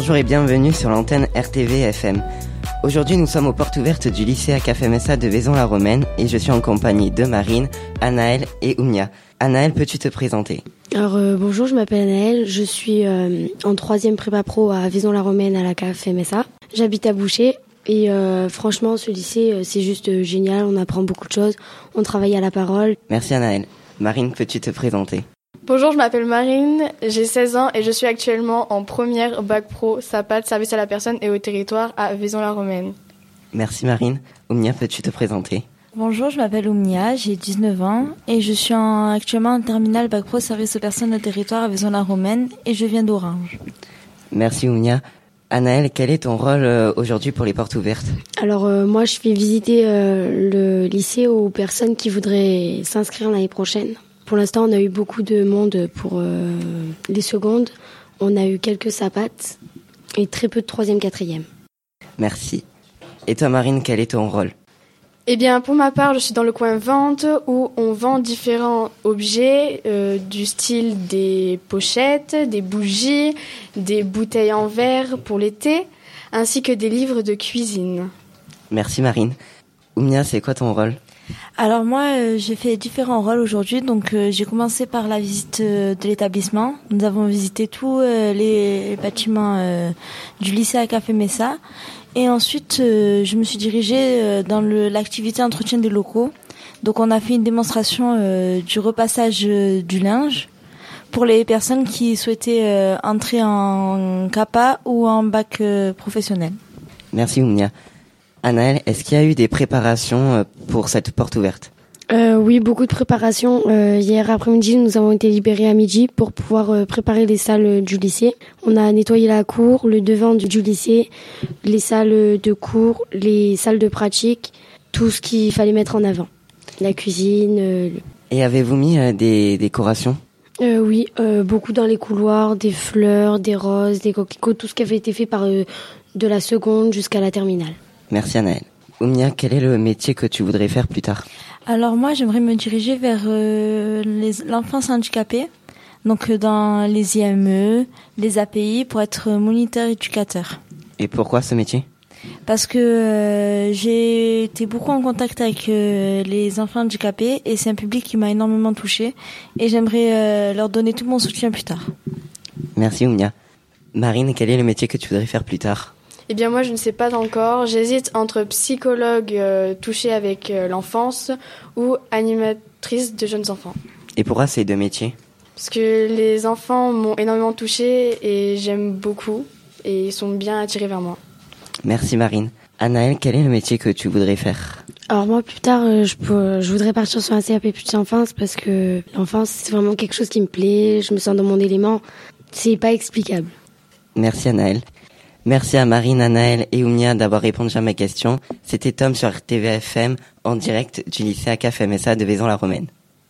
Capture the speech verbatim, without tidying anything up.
Bonjour et bienvenue sur l'antenne R T V F M. Aujourd'hui, nous sommes aux portes ouvertes du lycée A C A F M S A de Vaison-la-Romaine et je suis en compagnie de Marine, Anaëlle et Oumnia. Anaëlle, peux-tu te présenter ? Alors euh, bonjour, je m'appelle Anaëlle, je suis euh, en troisième prépa pro à Vaison-la-Romaine à l'A C A F M S A. J'habite à Boucher et euh, franchement, ce lycée, euh, c'est juste euh, génial, on apprend beaucoup de choses, on travaille à la parole. Merci Anaëlle. Marine, peux-tu te présenter ? Bonjour, je m'appelle Marine, j'ai seize ans et je suis actuellement en première bac pro S A P A T, service à la personne et au territoire à Vaison-la-Romaine. Merci Marine. Oumnia, peux-tu te présenter ? Bonjour, je m'appelle Oumnia, j'ai dix-neuf ans et je suis en, actuellement en terminale bac pro service aux personnes au territoire à Vaison-la-Romaine et je viens d'Orange. Merci Oumnia. Anaëlle, quel est ton rôle euh, aujourd'hui pour les portes ouvertes ? Alors euh, moi, je fais visiter euh, le lycée aux personnes qui voudraient s'inscrire l'année prochaine. Pour l'instant, on a eu beaucoup de monde pour euh, les secondes. On a eu quelques S A P A T et très peu de troisième, quatrième. Merci. Et toi Marine, quel est ton rôle ? Eh bien, pour ma part, je suis dans le coin vente où on vend différents objets euh, du style des pochettes, des bougies, des bouteilles en verre pour l'été, ainsi que des livres de cuisine. Merci Marine. Oumnia, c'est quoi ton rôle ? Alors moi, euh, j'ai fait différents rôles aujourd'hui. Donc euh, j'ai commencé par la visite euh, de l'établissement. Nous avons visité tous euh, les bâtiments euh, du lycée A C A F M S A. Et ensuite, euh, je me suis dirigée euh, dans le, l'activité entretien des locaux. Donc on a fait une démonstration euh, du repassage euh, du linge pour les personnes qui souhaitaient euh, entrer en C A P A ou en bac euh, professionnel. Merci Oumnia. Anaëlle, est-ce qu'il y a eu des préparations pour cette porte ouverte ? euh, Oui, beaucoup de préparations. Euh, hier après-midi, nous avons été libérés à midi pour pouvoir euh, préparer les salles du lycée. On a nettoyé la cour, le devant du, du lycée, les salles de cours, les salles de pratique, tout ce qu'il fallait mettre en avant. La cuisine. Euh, le... Et avez-vous mis euh, des décorations ? euh, Oui, euh, beaucoup dans les couloirs, des fleurs, des roses, des coquelicots, tout ce qui avait été fait par euh, de la seconde jusqu'à la terminale. Merci Anaëlle. Oumnia, quel est le métier que tu voudrais faire plus tard ? Alors moi, j'aimerais me diriger vers euh, les, l'enfance handicapée, donc euh, dans les I M E, les A P I, pour être moniteur éducateur. Et pourquoi ce métier ? Parce que euh, j'ai été beaucoup en contact avec euh, les enfants handicapés et c'est un public qui m'a énormément touchée et j'aimerais euh, leur donner tout mon soutien plus tard. Merci Oumnia. Marine, quel est le métier que tu voudrais faire plus tard ? Eh bien, moi, je ne sais pas encore. J'hésite entre psychologue euh, touché avec euh, l'enfance ou animatrice de jeunes enfants. Et pourquoi ces deux métiers ? Parce que les enfants m'ont énormément touchée et j'aime beaucoup et ils sont bien attirés vers moi. Merci Marine. Anaëlle, quel est le métier que tu voudrais faire ? Alors moi, plus tard, euh, je, peux, je voudrais partir sur un C A P petite enfance parce que l'enfance, c'est vraiment quelque chose qui me plaît. Je me sens dans mon élément. C'est pas explicable. Merci Anaëlle. Merci à Marine, Anaëlle et Oumnia d'avoir répondu à mes questions. C'était Tom sur R T V F M en direct du lycée A C A F M S A de Vaison-la-Romaine.